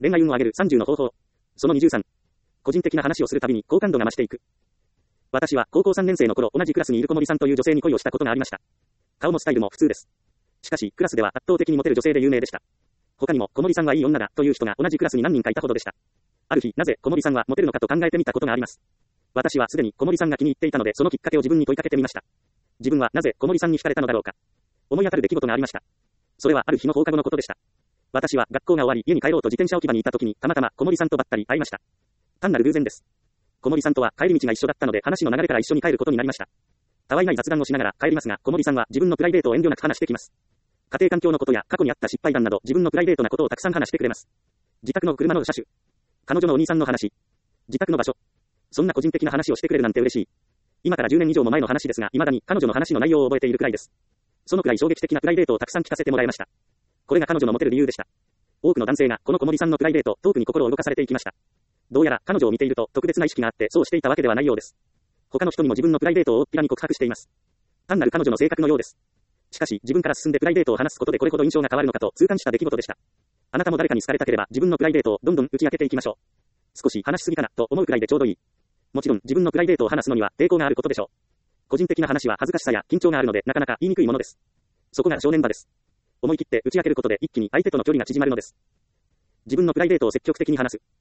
恋愛運を上げる30の方法。その23。個人的な話をするたびに好感度が増していく。私は高校3年生の頃、同じクラスにいる小森さんという女性に恋をしたことがありました。顔もスタイルも普通です。しかし、クラスでは圧倒的にモテる女性で有名でした。他にも、小森さんはいい女だという人が同じクラスに何人かいたほどでした。ある日、なぜ小森さんはモテるのかと考えてみたことがあります。私はすでに小森さんが気に入っていたので、そのきっかけを自分に問いかけてみました。自分はなぜ小森さんに惹かれたのだろうか。思い当たる出来事がありました。それはある日の放課後のことでした。私は学校が終わり、家に帰ろうと自転車置き場にいた時に、たまたま小森さんとばったり会いました。単なる偶然です。小森さんとは帰り道が一緒だったので、話の流れから一緒に帰ることになりました。たわいない雑談をしながら帰りますが、小森さんは自分のプライベートを遠慮なく話してきます。家庭環境のことや過去にあった失敗談など、自分のプライベートなことをたくさん話してくれます。自宅の車の車種、彼女のお兄さんの話、自宅の場所。そんな個人的な話をしてくれるなんて嬉しい。今から10年以上も前の話ですが、未だに彼女の話の内容を覚えているくらいです。そのくらい衝撃的なプライベートをたくさん聞かせてもらいました。これが彼女のモテる理由でした。多くの男性がこの小森さんのプライベート、トークに心を動かされていきました。どうやら彼女を見ていると特別な意識があってそうしていたわけではないようです。他の人にも自分のプライベートを大っぴらに告白しています。単なる彼女の性格のようです。しかし自分から進んでプライベートを話すことでこれほど印象が変わるのかと痛感した出来事でした。あなたも誰かに好かれたければ自分のプライベートをどんどん打ち明けていきましょう。少し話しすぎかなと思うくらいでちょうどいい。もちろん自分のプライベートを話すのには抵抗があることでしょう。個人的な話は恥ずかしさや緊張があるのでなかなか言いにくいものです。そこが正念場です。思い切って打ち明けることで一気に相手との距離が縮まるのです。自分のプライベートを積極的に話す。